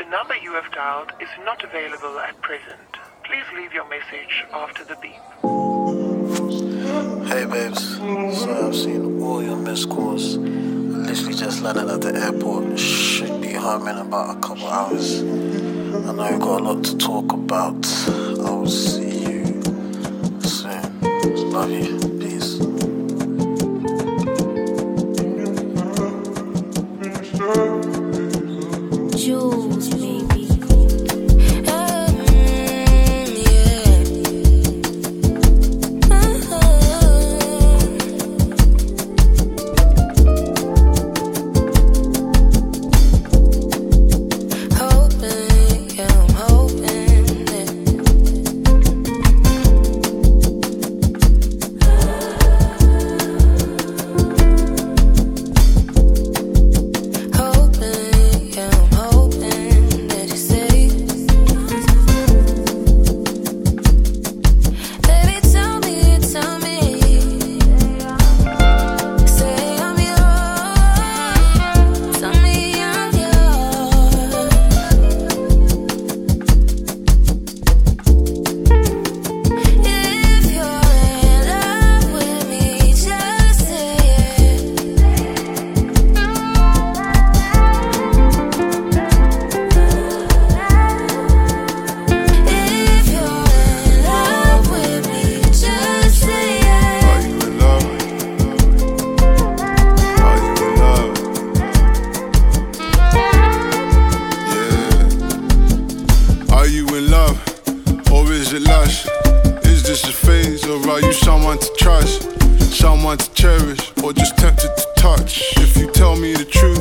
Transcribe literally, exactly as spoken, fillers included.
number you have dialed is not available at present. Please leave your message after the beep. Hey babes, so I've seen all your missed calls. I literally just landed at the airport. Should be home in about a couple hours. I know we've got a lot to talk about. I will see you soon. Love you. Peace. Jules, baby. Is this a phase, or are you someone to trust, someone to cherish, or just tempted to touch? If you tell me the truth,